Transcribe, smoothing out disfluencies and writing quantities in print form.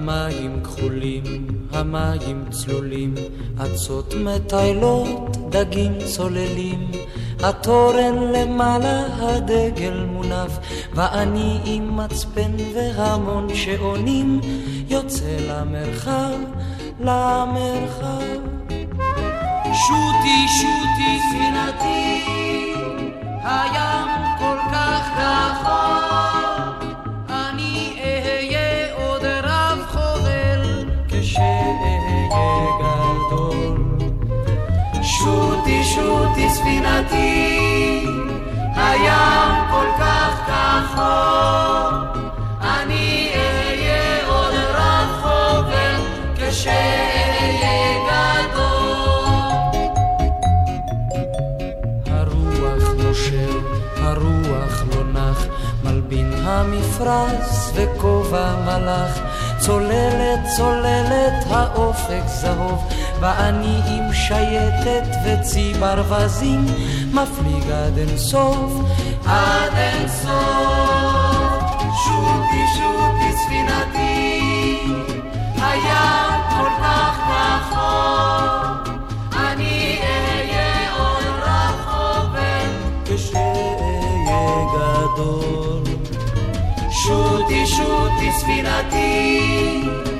המים כחולים, המים צלולים, עצות מטיילות, דגים צוללים, התורן למעלה, הדגל מונף, ואני עם מצפן והמון שעונים, יוצא למרחב, למרחב. שוטי שוטי ספינתי, הים כל כך רחוק, אני אהיה עוד רב חובל כשאהיה גדול. שוטי שוטי ספינתי, הים כל כך רחוק, אני אהיה עוד רב חובל כשאהיה גדול. הרוח נושר, הרוח לא נח, מלבין המפרש וכובע מלאך, צוללת צוללת האופק זהוב, ואני עם שייטת וצי ברווזים, מפליג עד אין סוף, עד אין סוף. שוטי שוטי ספינתי, הים כל כך רחוק, אני אהיה עוד רחוק כשאהיה גדול. שוטי שוטי ספינתי,